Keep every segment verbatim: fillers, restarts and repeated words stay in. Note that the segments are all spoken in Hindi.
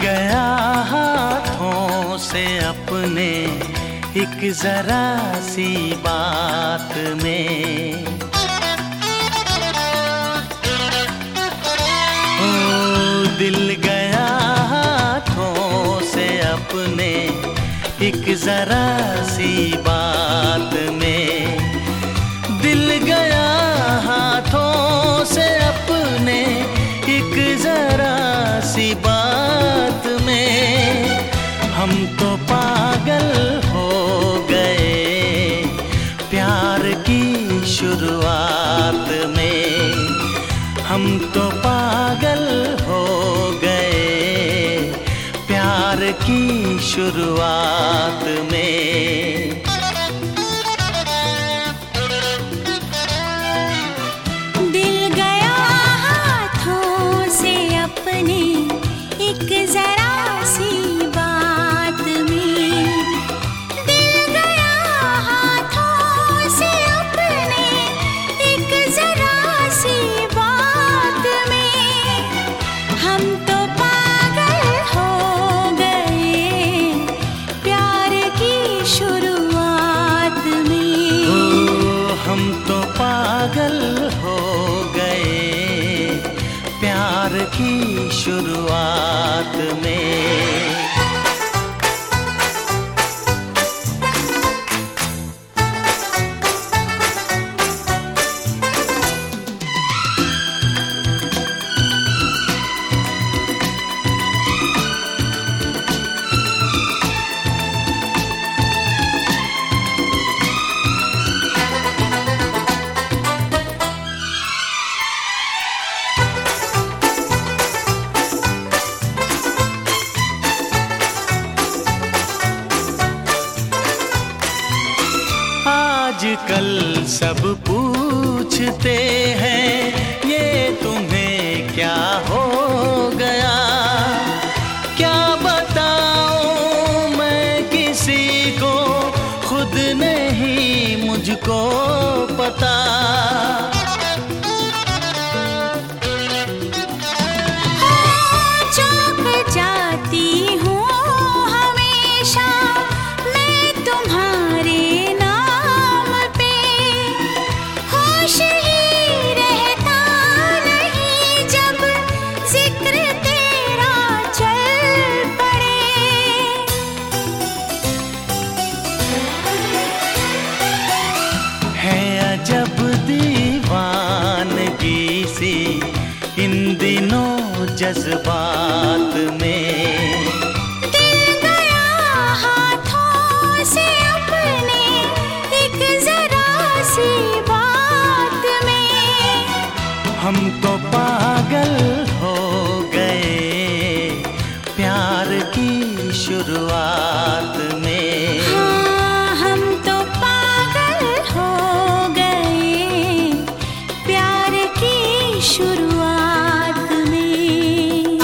गया हाथों से अपने एक जरा सी बात में। ओ दिल गया हाथों से अपने एक जरा सी बात में। दिल गया हाथों से अपने एक जरा सी बात में। हम तो पागल हो गए प्यार की शुरुआत में। हम तो पागल हो गए प्यार की शुरुआत में। पागल हो गए प्यार की शुरुआत में। आजकल सब पूछते हैं ये तुम्हें क्या हो गया। क्या बताऊं मैं किसी को, खुद नहीं मुझको पता। जब दीवानगी सी इन दिनों जज्बात में। दिल गया हाथों से अपने एक जरा सी बात में। हम तो पागल हो गए प्यार की शुरुआत में। हाँ, हम तो पागल हो शुरुआत में।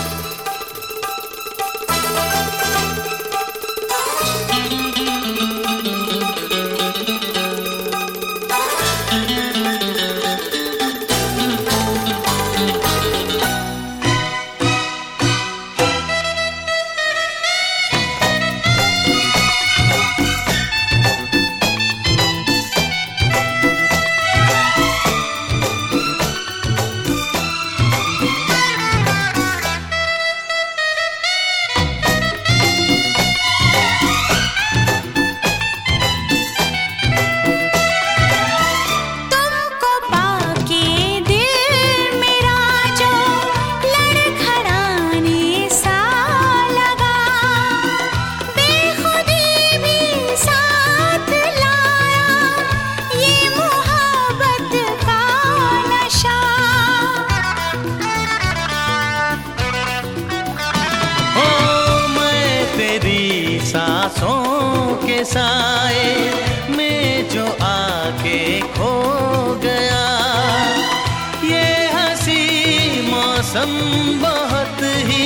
सांसों के साए में जो आके खो गया। ये हंसी मौसम बहुत ही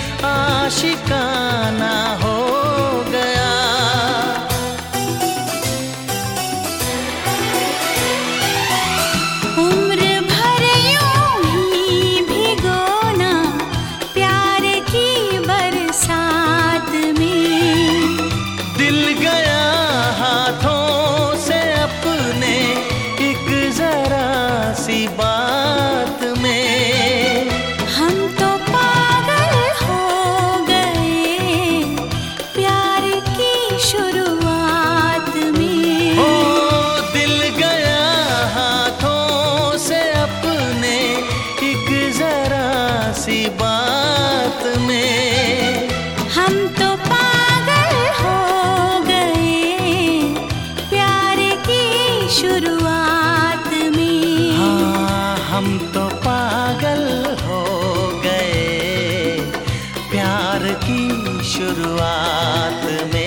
आशिकाना हो गया। उम्र भर यूं ही भिगोना प्यार की प्यार की शुरुआत में।